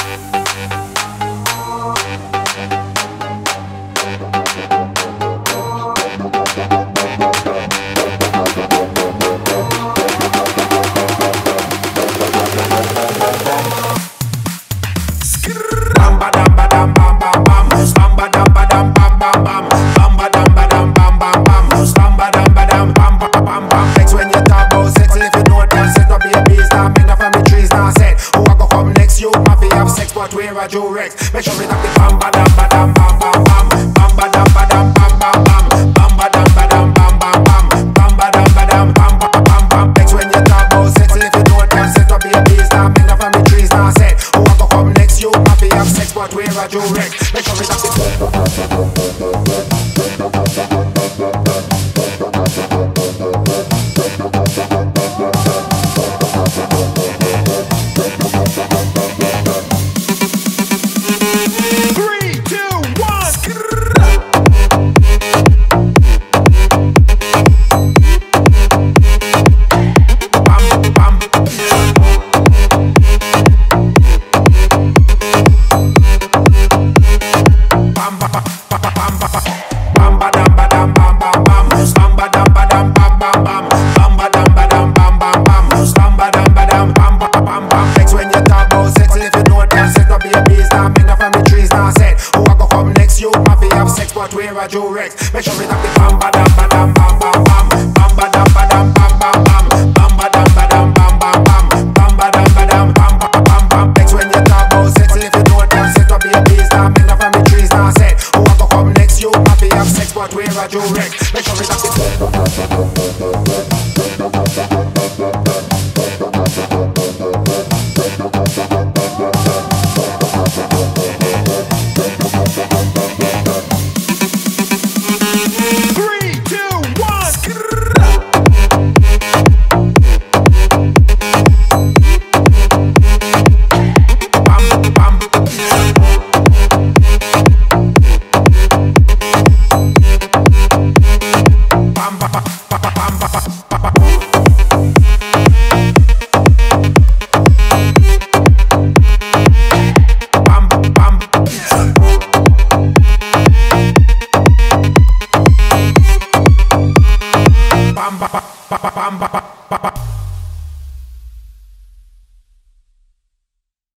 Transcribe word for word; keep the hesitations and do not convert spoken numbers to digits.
Rex, make sure we tap the bam ba dam ba dam bam bam bam bam ba dam ba dam bam bam bam bam ba dam ba dam bam bam bam bam ba dam ba dam bam bam bam bam. Next when you talk about sex, if you don't have sex, don't be a beast. Now me from the trees now said, who a go come next? You might be have sex, but we're a Joe Rex. Make sure we tap the Joe Rex. Make sure we